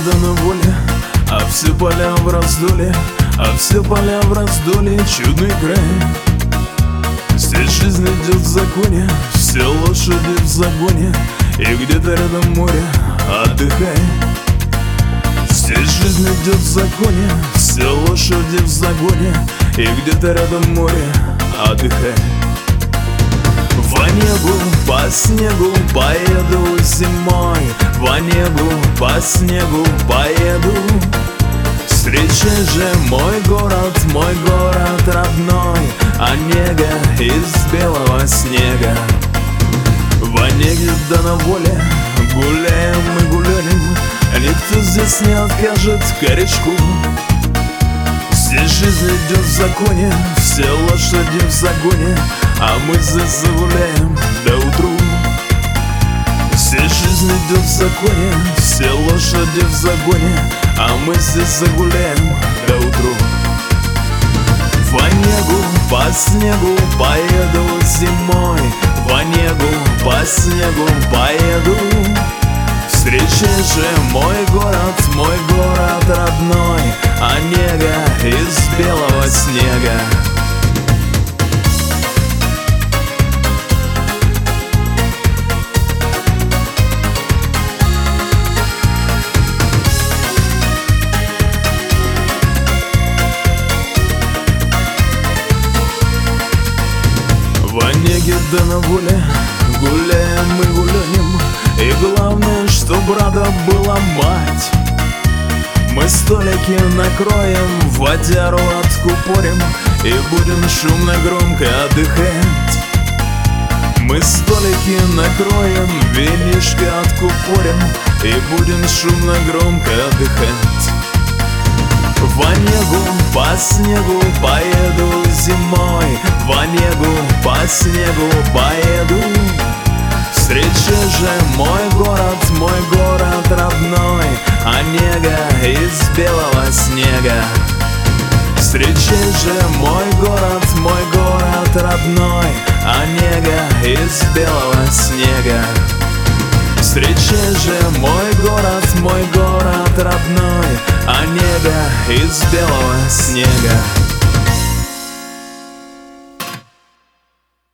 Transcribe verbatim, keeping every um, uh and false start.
да на воле, а все поля в раздоле, а все поля в раздоле, чудный край. Здесь жизнь идет в законе, все лошади в загоне, и где-то рядом море, отдыхай. Здесь жизнь идет в законе, все лошади в загоне, и где-то рядом море, отдыхай. По небу, по снегу поеду зимой, по небу, по снегу поеду. Встречай же мой город, мой город родной, Онега из белого снега. В Онеге да на воле гуляем мы гуляем, никто здесь не откажет корешку. Здесь жизнь идет в законе, все лошади в загоне, а мы здесь загуляем до утру. Здесь жизнь идет в законе, все лошади в загоне, а мы здесь загуляем до утру. В Онегу по снегу поеду зимой, в Онегу по снегу поеду. Встречай же мой город, мой город родной, Онега из белого снега. В Онеге да на воле гуляем мы гуляем, и главное, чтоб рада была мать. Мы столики накроем, водяру откупорим, и будем шумно громко отдыхать. Мы столики накроем, винишко откупорим, и будем шумно громко отдыхать. В Онегу по снегу поеду зимой, в Онегу по снегу поеду. Встречай же мой город, мой город родной, Онега из белого снега. Встречай же мой город, мой город родной, Онега из белого снега. Встречай же мой город, мой город родной, Онега из белого снега.